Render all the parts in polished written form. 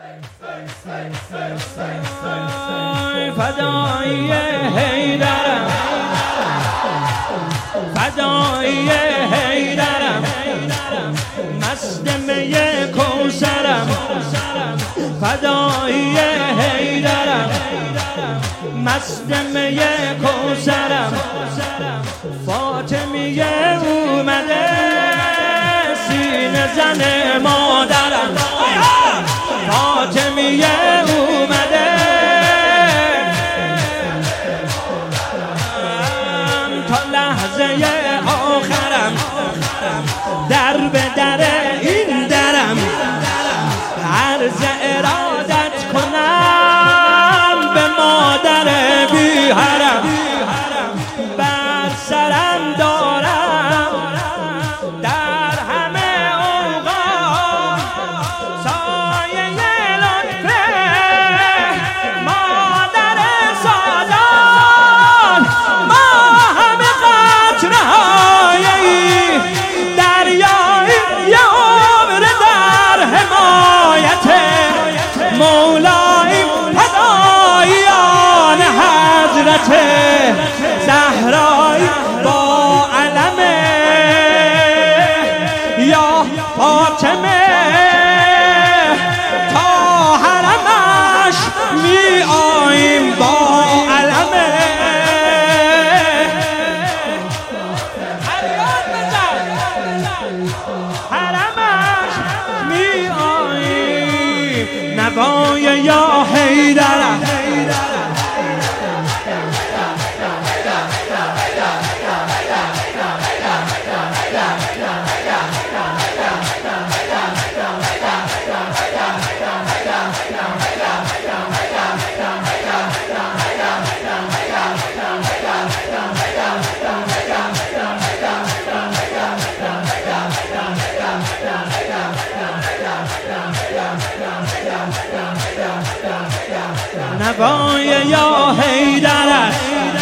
فدای حیدرم، فدای حیدرم، مست می کوثرم، فدای حیدرم، مست می کوثرم، فاطمیه اومده سینه زن مادرم، فاطمیه اومده تا لحظه آخرم، در به در این درم، عرض ارادت کنم به مادر بی حرم، بر سرم دارم در همه اوقات سایه لطف مادر سالان، ما همه قطره‌های دریایی یه عمر در حمایت مولای فدایان حضرت زهرایی با علم یا فاطمه تا حرمش می آییم با علم حرمش می آییم، نوای یا حیدرم، نوای یا حیدر است،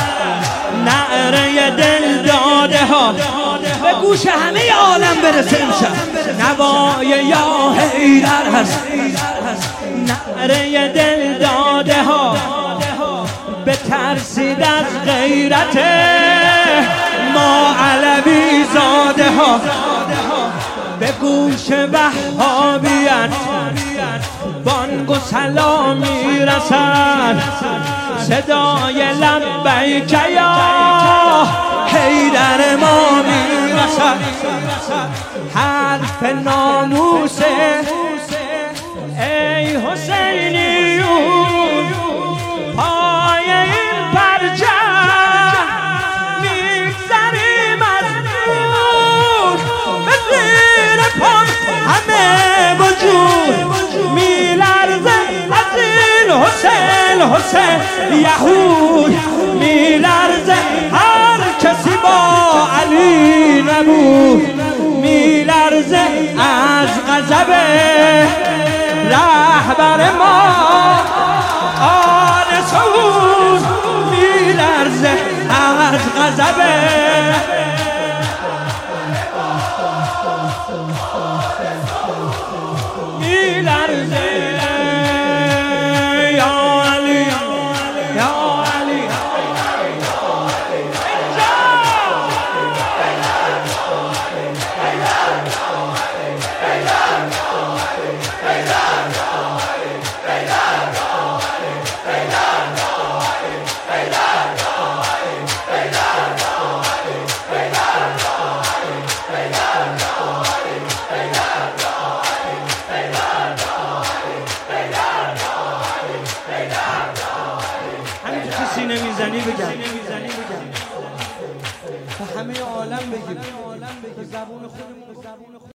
نعره دل داده ها به گوش همه عالم برسه امشب. نوای یا حیدر است، نعره دل داده ها به ترسید از غیرت ما علوی زاده ها، به گوش وهابیت بانگ و سلام میرسد، صدای لبیک یا حیدر ما میرسد، حرف ناموس ای حسینیون پای این پرچم میگذریم از نور، به زیر پا همه وجود میلرزه از این حسین یهود، میلرزه هر کسی با علی نبود، میلرزه از غضب رهبر ما آل سعود، میلرزه از غضب میلرزه یا علی یا علی. سینه میزنی بگم تا همه عالم بگیم، زبون خودمون